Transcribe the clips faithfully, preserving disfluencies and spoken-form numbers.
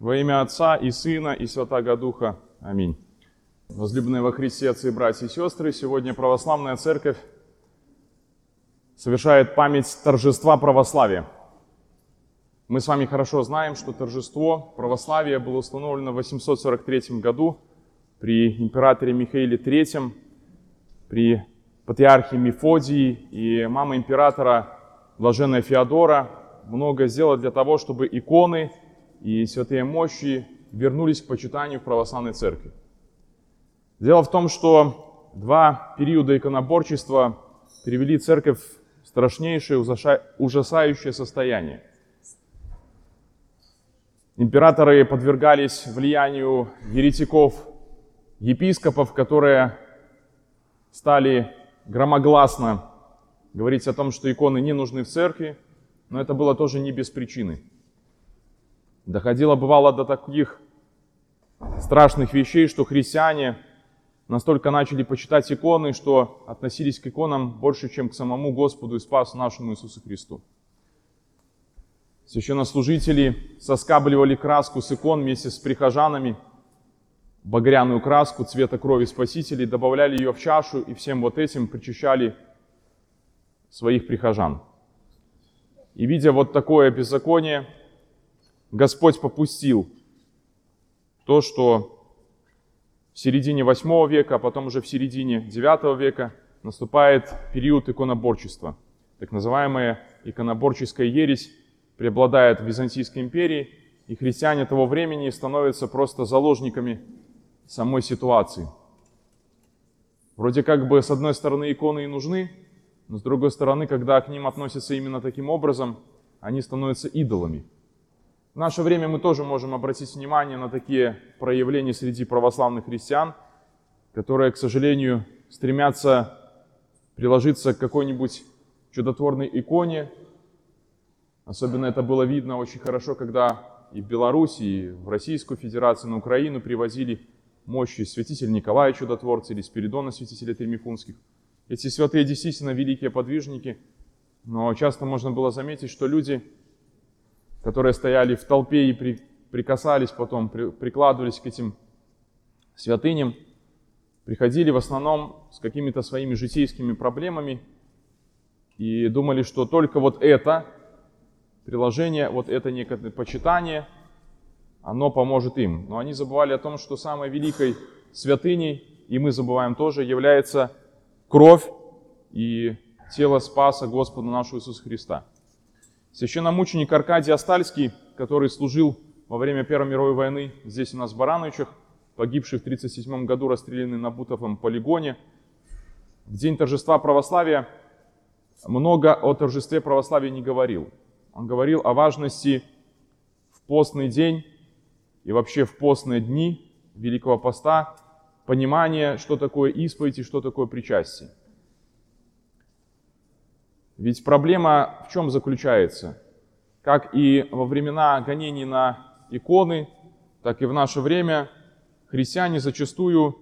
Во имя Отца и Сына и Святаго Духа. Аминь. Возлюбленные во Христе отцы, братья и сестры, сегодня Православная Церковь совершает память торжества православия. Мы с вами хорошо знаем, что торжество православия было установлено в восемьсот сорок третьем году при императоре Михаиле третьем, при патриархе Мефодии, и мама императора Блаженная Феодора много сделала для того, чтобы иконы и святые мощи вернулись к почитанию в православной церкви. Дело в том, что два периода иконоборчества привели церковь в страшнейшее, ужасающее состояние. Императоры подвергались влиянию еретиков, епископов, которые стали громогласно говорить о том, что иконы не нужны в церкви, но это было тоже не без причины. Доходило, бывало, до таких страшных вещей, что христиане настолько начали почитать иконы, что относились к иконам больше, чем к самому Господу и Спасу нашему Иисусу Христу. Священнослужители соскабливали краску с икон вместе с прихожанами, багряную краску цвета крови Спасителей, добавляли ее в чашу и всем вот этим причащали своих прихожан. И видя вот такое беззаконие, Господь попустил то, что в середине восьмого века, а потом уже в середине девятого века наступает период иконоборчества. Так называемая иконоборческая ересь преобладает в Византийской империи, и христиане того времени становятся просто заложниками самой ситуации. Вроде как бы с одной стороны иконы и нужны, но с другой стороны, когда к ним относятся именно таким образом, они становятся идолами. В наше время мы тоже можем обратить внимание на такие проявления среди православных христиан, которые, к сожалению, стремятся приложиться к какой-нибудь чудотворной иконе. Особенно это было видно очень хорошо, когда и в Беларуси, и в Российскую Федерацию, на Украину привозили мощи святителя Николая Чудотворца или Спиридона святителя Тремифунских. Эти святые действительно великие подвижники, но часто можно было заметить, что люди, которые стояли в толпе и при, прикасались потом, при, прикладывались к этим святыням, приходили в основном с какими-то своими житейскими проблемами и думали, что только вот это приложение, вот это некое почитание, оно поможет им. Но они забывали о том, что самой великой святыней, и мы забываем тоже, является кровь и тело Спаса Господа нашего Иисуса Христа. Священномученик Аркадий Остальский, который служил во время Первой мировой войны здесь у нас в Барановичах, погибший в тридцать седьмом году, расстрелянный на Бутовом полигоне, в день торжества православия много о торжестве православия не говорил. Он говорил о важности в постный день и вообще в постные дни Великого Поста понимания, что такое исповедь и что такое причастие. Ведь проблема в чем заключается? Как и во времена гонений на иконы, так и в наше время христиане зачастую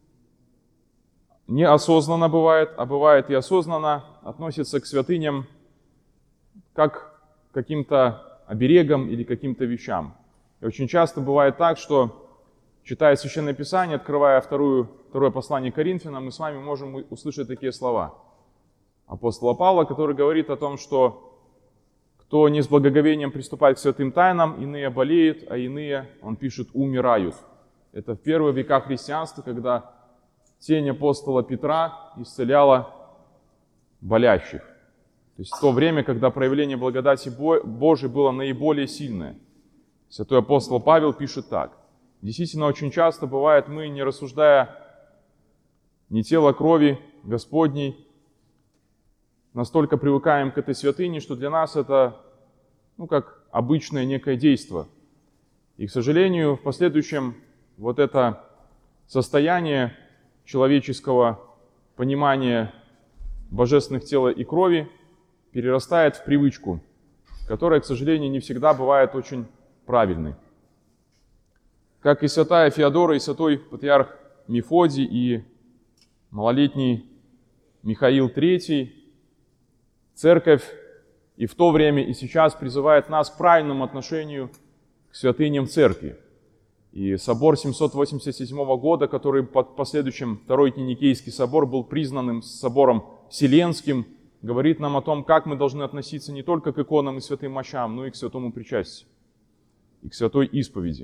неосознанно бывает, а бывает и осознанно относятся к святыням как к каким-то оберегам или каким-то вещам. И очень часто бывает так, что, читая Священное Писание, открывая вторую, второе послание Коринфянам, мы с вами можем услышать такие слова апостола Павла, который говорит о том, что кто не с благоговением приступает к святым тайнам, иные болеют, а иные, он пишет, умирают. Это в первые века христианства, когда тень апостола Петра исцеляла болящих. То есть в то время, когда проявление благодати Божией было наиболее сильное. Святой апостол Павел пишет так. Действительно, очень часто бывает, мы, не рассуждая ни тела крови Господней, настолько привыкаем к этой святыне, что для нас это, ну, как обычное некое действо. И, к сожалению, в последующем вот это состояние человеческого понимания божественных тела и крови перерастает в привычку, которая, к сожалению, не всегда бывает очень правильной. Как и святая Феодора, и святой патриарх Мефодий, и малолетний Михаил третий, церковь и в то время, и сейчас призывает нас к правильному отношению к святыням церкви. И собор семьсот восемьдесят седьмого года, который под последующим Второй Никейский собор был признанным собором Вселенским, говорит нам о том, как мы должны относиться не только к иконам и святым мощам, но и к святому причастию, и к святой исповеди.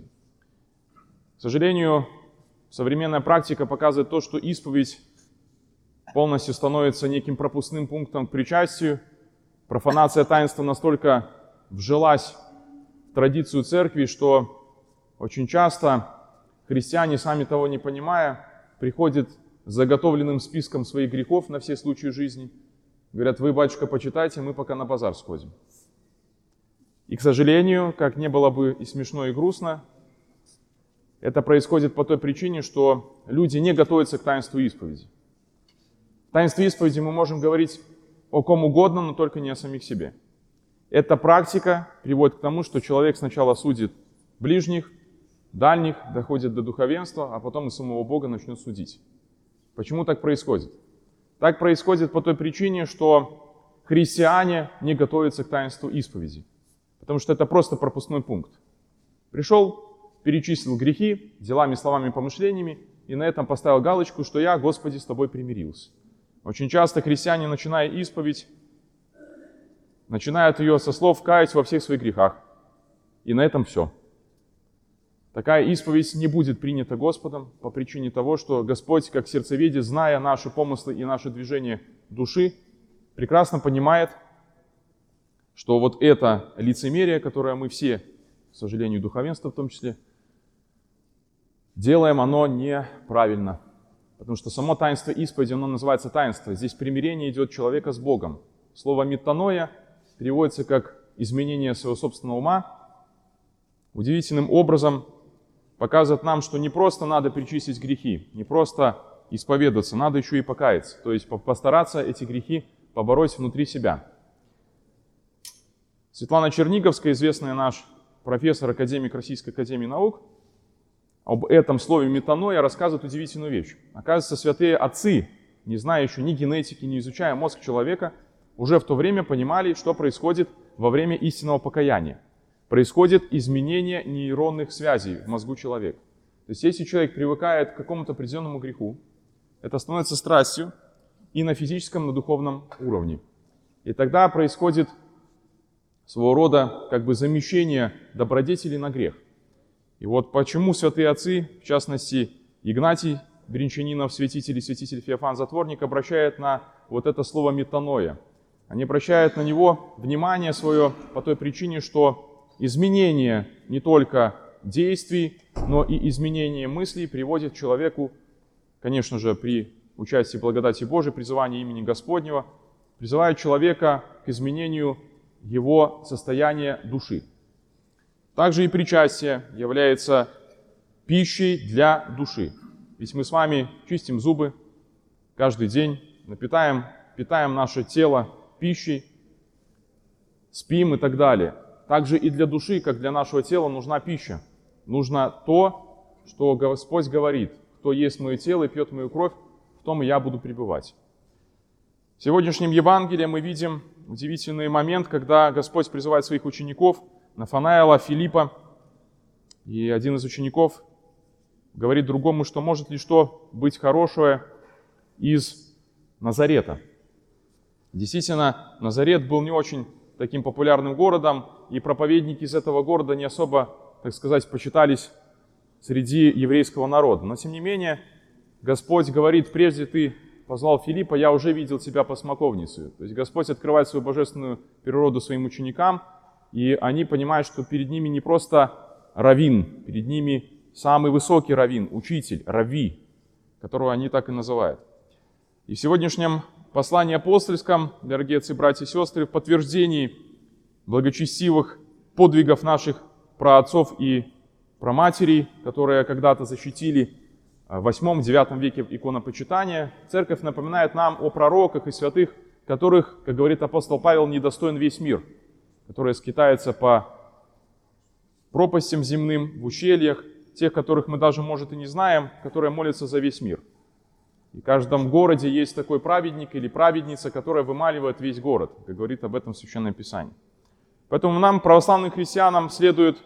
К сожалению, современная практика показывает то, что исповедь полностью становится неким пропускным пунктом к причастию. Профанация таинства настолько вжилась в традицию церкви, что очень часто христиане, сами того не понимая, приходят с заготовленным списком своих грехов на все случаи жизни. Говорят: вы, батюшка, почитайте, мы пока на базар сходим. И, к сожалению, как не было бы и смешно, и грустно, это происходит по той причине, что люди не готовятся к таинству исповеди. В таинстве исповеди мы можем говорить о ком угодно, но только не о самих себе. Эта практика приводит к тому, что человек сначала судит ближних, дальних, доходит до духовенства, а потом и самого Бога начнет судить. Почему так происходит? Так происходит по той причине, что христиане не готовятся к таинству исповеди. Потому что это просто пропускной пункт. Пришел, перечислил грехи делами, словами, помышлениями, и на этом поставил галочку, что я, Господи, с тобой примирился. Очень часто христиане, начиная исповедь, начинают ее со слов «каюсь во всех своих грехах». И на этом все. Такая исповедь не будет принята Господом по причине того, что Господь, как сердцеведец, зная наши помыслы и наши движения души, прекрасно понимает, что вот это лицемерие, которое мы все, к сожалению, духовенство в том числе, делаем, оно неправильно. Потому что само таинство исповеди, оно называется таинство. Здесь примирение идет человека с Богом. Слово «метаноя» переводится как изменение своего собственного ума. Удивительным образом показывает нам, что не просто надо перечислить грехи, не просто исповедаться, надо еще и покаяться. То есть постараться эти грехи побороть внутри себя. Светлана Черниговская, известный наш профессор, академик Российской академии наук, об этом слове метаноя рассказывает удивительную вещь. Оказывается, святые отцы, не зная еще ни генетики, не изучая мозг человека, уже в то время понимали, что происходит во время истинного покаяния. Происходит изменение нейронных связей в мозгу человека. То есть, если человек привыкает к какому-то определенному греху, это становится страстью и на физическом, на духовном уровне. И тогда происходит своего рода как бы замещение добродетели на грех. И вот почему святые отцы, в частности Игнатий Бринчанинов, святитель и святитель Феофан Затворник, обращают на вот это слово метаноя. Они обращают на него внимание свое по той причине, что изменение не только действий, но и изменение мыслей приводит к человеку, конечно же, при участии благодати Божией, призывании имени Господнего, призывает человека к изменению его состояния души. Также и причастие является пищей для души. Ведь мы с вами чистим зубы каждый день, напитаем, питаем наше тело пищей, спим и так далее. Также и для души, как для нашего тела, нужна пища. Нужно то, что Господь говорит: кто ест мое тело и пьет мою кровь, в том и я буду пребывать. В сегодняшнем Евангелии мы видим удивительный момент, когда Господь призывает своих учеников, Нафанаила, Филиппа, и один из учеников говорит другому, что может ли что быть хорошее из Назарета. Действительно, Назарет был не очень таким популярным городом, и проповедники из этого города не особо, так сказать, почитались среди еврейского народа. Но тем не менее, Господь говорит: прежде ты позвал Филиппа, я уже видел тебя по смоковнице. То есть Господь открывает свою божественную природу своим ученикам, и они понимают, что перед ними не просто раввин, перед ними самый высокий раввин, учитель, равви, которого они так и называют. И в сегодняшнем послании апостольском, дорогие отцы, братья и сестры, в подтверждении благочестивых подвигов наших праотцов и праматерей, которые когда-то защитили в восьмом-девятом веке иконопочитание, церковь напоминает нам о пророках и святых, которых, как говорит апостол Павел, недостоин весь мир, которые скитаются по пропастям земным, в ущельях, тех, которых мы даже, может, и не знаем, которые молятся за весь мир. И в каждом городе есть такой праведник или праведница, которая вымаливает весь город, как говорит об этом Священное Писание. Поэтому нам, православным христианам, следует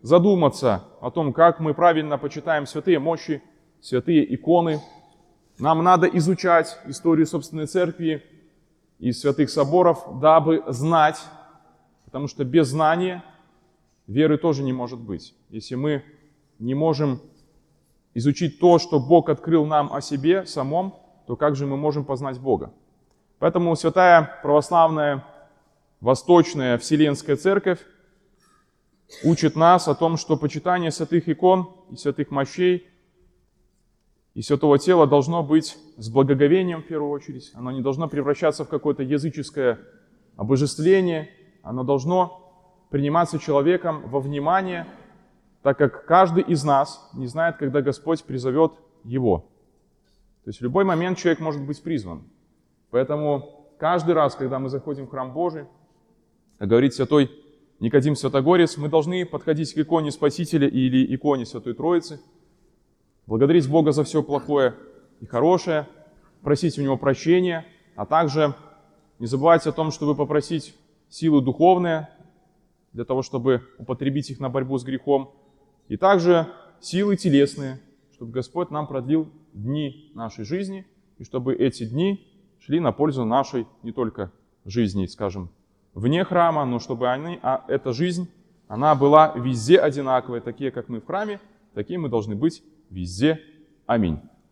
задуматься о том, как мы правильно почитаем святые мощи, святые иконы. Нам надо изучать историю собственной церкви и святых соборов, дабы знать, потому что без знания веры тоже не может быть. Если мы не можем изучить то, что Бог открыл нам о себе самом, то как же мы можем познать Бога? Поэтому Святая Православная Восточная Вселенская Церковь учит нас о том, что почитание святых икон и святых мощей и святого тела должно быть с благоговением в первую очередь. Оно не должно превращаться в какое-то языческое обожествление. Оно должно приниматься человеком во внимание, так как каждый из нас не знает, когда Господь призовет его. То есть в любой момент человек может быть призван. Поэтому каждый раз, когда мы заходим в храм Божий, как говорит святой Никодим Святогорец, мы должны подходить к иконе Спасителя или иконе Святой Троицы, благодарить Бога за все плохое и хорошее, просить у Него прощения, а также не забывайте о том, чтобы попросить силы духовные, для того, чтобы употребить их на борьбу с грехом, и также силы телесные, чтобы Господь нам продлил дни нашей жизни, и чтобы эти дни шли на пользу нашей не только жизни, скажем, вне храма, но чтобы они, а эта жизнь, она была везде одинаковой, такие, как мы в храме, такие мы должны быть везде. Аминь.